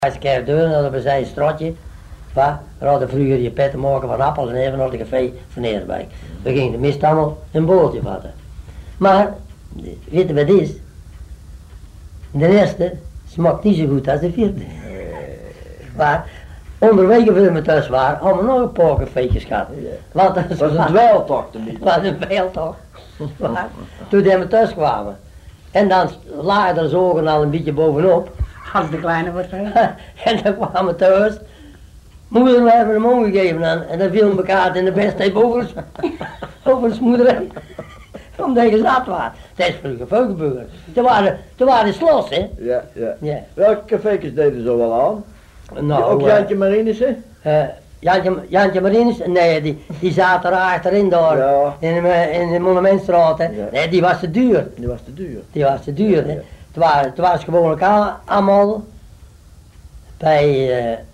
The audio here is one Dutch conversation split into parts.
Als ik even deur hadden we zijn strotje. We hadden vroeger je petten maken van appels en even naar de café van Eerbeek. We gingen de mist allemaal een bootje vatten. Maar, weet je wat het is? De eerste smaakt niet zo goed als de vierde. Maar onderweg voor we thuis waren, hadden we nog een paar cafeetjes gehad. Want dat was een dweiltocht een beetje. Was een dweiltocht. Toen we thuis kwamen. En dan lagen er zo al een beetje bovenop. Als de kleine was. En dan kwamen we thuis. Moeder, we hebben hem omgegeven en dan viel elkaar in de beste over de moeder. Omdat je zat was. Dat is vroeger veel gebeurd. Toen waren slos, hè? Ja. Welke café's deden zo wel aan? Nou, ook Jantje Marinissen? Jantje Marinissen? Nee, die zaten er achterin daar. Ja. In de Monumentstraat, hè? Ja. Nee, die was te duur. Die was te duur, hè? Ja. Het was gewoonlijk allemaal bij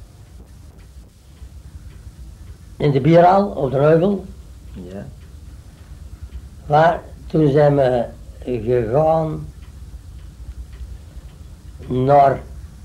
in de bierhal op de Heuvel. Ja. Maar toen zijn we gegaan naar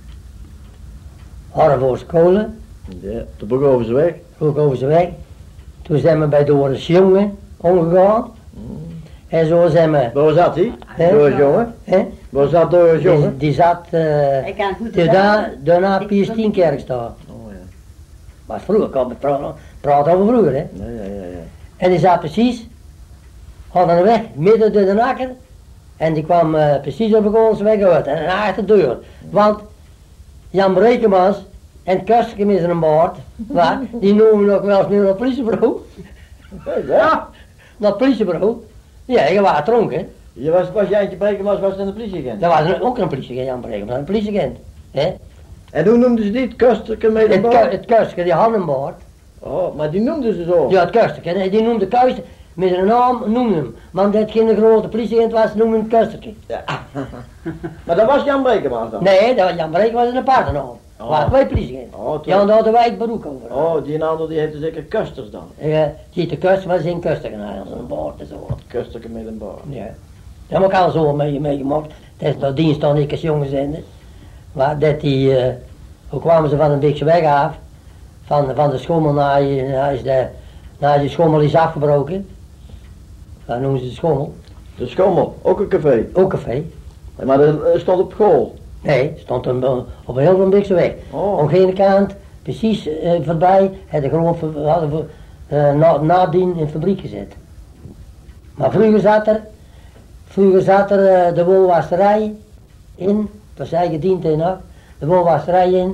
Harrevoorskolen. Ja, de Boekovense weg. Toen zijn we bij Doris Jonge omgegaan. En zo zijn we... Waar zat hij? Doris Jonge? Waar zat Doris Jonge? Die zat daarna Piers 10 kerk staan. Oh ja. Maar vroeger kwam het praten over vroeger, hè. Ja. En die zat precies, hadden een weg midden door de akker. En die kwam precies op onze weg uit en achter de deur. Want Jan Brekemans en Kusterkem is er een boord, die noemen we nog wel eens meer naar het politiebureau. Ja? Naar het politiebureau. Ja, je was dronken. Was Jantje Brekemans was in de politieagent? Dat was ook een politieagent, Jan Brekemans, een politieagent. Hè? En hoe noemden ze die? Het Kusterkem met een boord? Het Kusterkem, die had een boord. Oh, maar die noemden ze zo? Ja, het Kusterkem, die noemde Kuister, met een naam noemde hem. Want dat geen grote politieagent was, noemde hem Kusterkem. Ja. Maar dat was Jan Brekemans dan? Nee, dat was Jan Brekemans een aparte naam. Er waren twee politieagenten. Jan hadden wij het beroep over. Oh, die andere die heette zeker Kusters dan? Ja, die de Kuster was in Kusterkem, zo'n boord en zo. Kusterkem met een boord. Ja. Dat heb ik al zo meegemaakt. Dat is nog dienst dan ik als jongen zende. Maar dat die, hoe kwamen ze van een beetje weg af? Van de schommel naar je schommel is afgebroken. Dat noemen ze de schommel. De schommel, ook een café? Ook café. Maar dat stond op school? Nee, stond op een heel beetje weg. Oh. Aan de ene kant, precies voorbij, hadden nadien in de fabriek gezet. Maar vroeger zat er de wolwasserij in, dat was eigen diend in, de wolwasserij in.